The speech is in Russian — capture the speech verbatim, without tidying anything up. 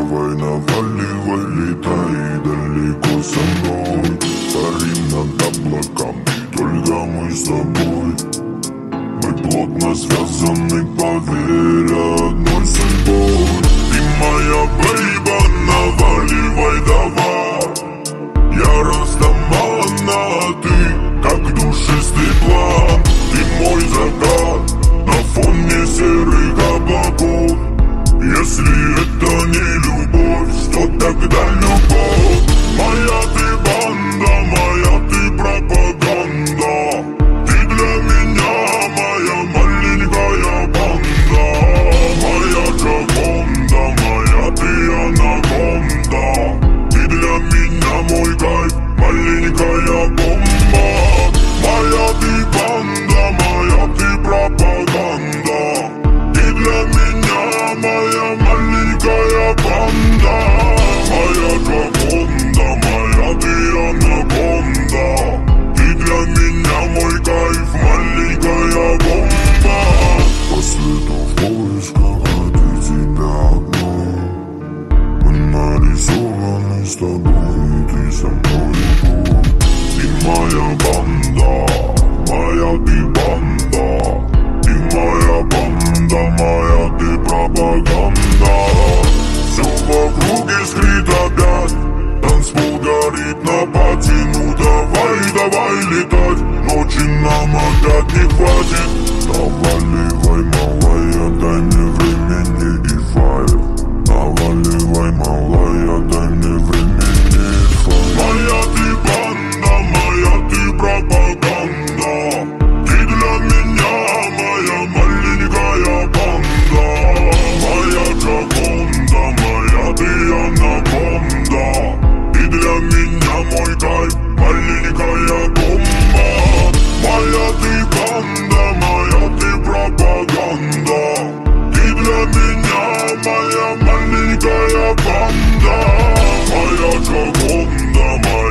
Наваливай, наваливай, летай далеко со мной. Парим над облаками, только мы с тобой. Мы плотно связаны, поверь, одной судьбой. Ты моя бейба, наваливай давай. Я растамана, а ты как душистый план. Ты мой закат на фоне серых облаков. Если это не любовь, что тогда любовь? Моя ты банда, моя ты пропаганда. Ты для меня моя маленькая банда. Моя Джаконда, моя ты анаконда. Ты для меня мой кайф, маленькая бомба. Моя ты банда, моя ты пропаганда. Ты для меня моя маленькая банда. Моя Джаконда, моя ты анаконда. Ты для меня мой кайф, маленькая бомба. По свету в поисках, а ты тебя одну. Мы нарисованы с тобой, ты со мной. Ты моя банда, моя ты банда. Ты моя банда, моя ты пропаганда. Все вокруг искрит опять, танцпол горит на пати. Ну давай, давай летать, ночи нам опять не хватит. Наваливай, малая, дай мне времени и файл. Наваливай, малая, дай мне времени и файл. Моя ты банда, моя ты пропаганда. Ты для меня моя маленькая банда. Моя Джаконда, моя ты анаконда. Ты для меня мой кайф, маленькая бомба. Моя ты банда, моя ты пропаганда. Ты для меня моя маленькая банда. Моя Джаконда, моя